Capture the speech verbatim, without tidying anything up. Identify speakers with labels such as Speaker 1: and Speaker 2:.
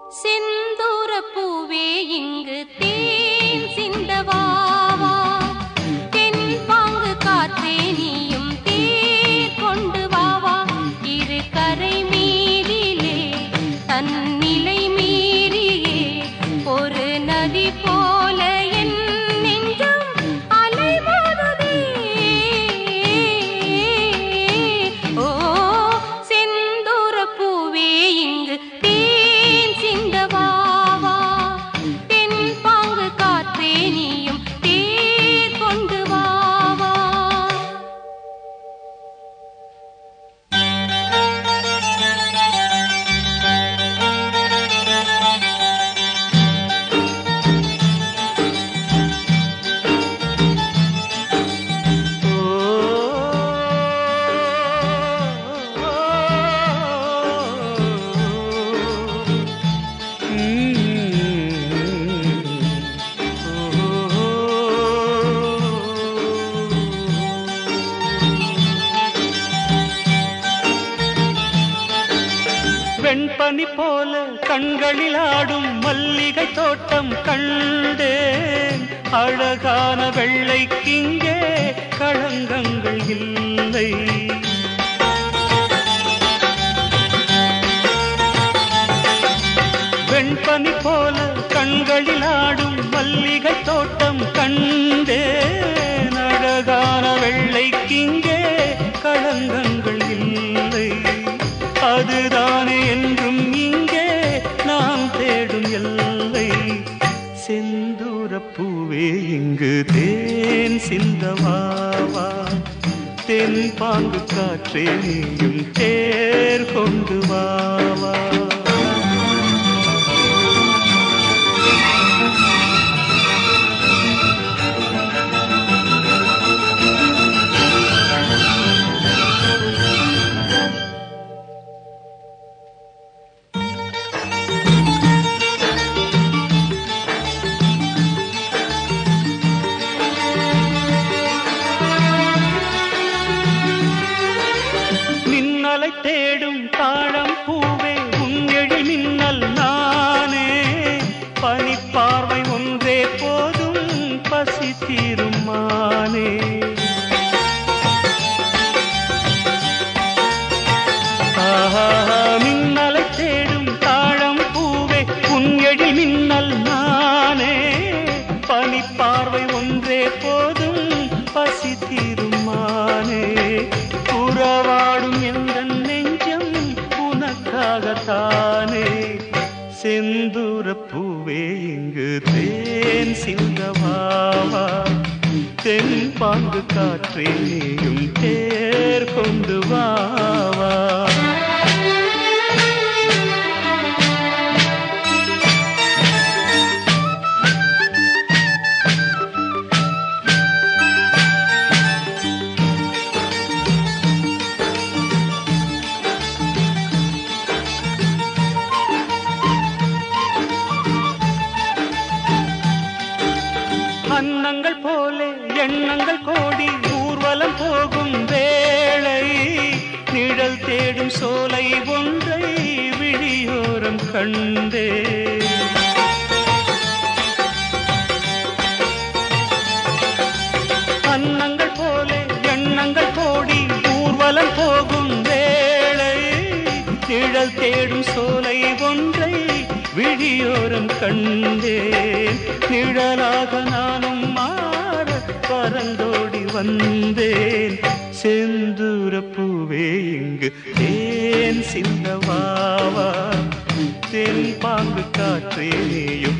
Speaker 1: செந்தூர பூவே இங்கு தேன் சிந்தவாவா தென் பாங்கு காற்றே நீயும் தேர் கொண்டு வாவா இரு கரை மீதிலே தன்னிலை மீறியே ஒரு நதி போல என் நெஞ்சம் அலைமோதுதே ஓ செந்தூர பூவே இங்கு தேன் சிந்தவாவா தென் பாங்கு காற்றே நீயும் தேர் கொண்டு வாவா
Speaker 2: வெண்பனி போல கண்களில் ஆடும் மல்லிகை தோட்டம் கண்டேன் அழகான வெள்ளைக்கிங்கே களங்கங்கள் இல்லை வெண்பனி போல கண்களில் ஆடும் மல்லிகை தோட்டம் கண்டேன் அழகான வெள்ளைக்கிங்கே களங்கங்கள் இல்லை அதுதானே என்றும் இங்கே நாம் தேடும் எல்லை செந்தூர பூவே இங்கு தேன் சிந்தவாவா தென் பாங்கு காற்றே நீயும் தேர் கொண்டு வாவா தேடும் தாழம் பூவே உன்னெழி மின்னல் நானே பனிப்பார்வை ஒன்றே போதும் பசி தீரும் மானே மின்னலை தேடும் தாழம் பூவே உன்னெழி மின்னல் நானே பனிப்பார்வை ஒன்றே போதும் பசி தீரும் மானே புறவாடும் எந்த தானே செந்தூர பூவே இங்கு தேன் சிந்தவாவா தென் பாங்கு காற்றே நீயும் தேர் கொண்டு வாவா அன்னங்கள் போலே எண்ணங்கள் கோடி ஊர்வலம் போகும் வேளை நிழல் தேடும் சோலை ஒன்றை விழியோரம் கண்டே அன்னங்கள் போலே எண்ணங்கள் கோடி ஊர்வலம் போகும் வேளை நிழல் தேடும் சோலை ஒன்றை விழியோரம் கண்டேன் நிழலாக நானும் மாற பறந்தோடி வந்தேன் செந்தூர பூவே இங்கு தேன் சிந்தவாவா தென் பாங்கு காற்றே நீயும்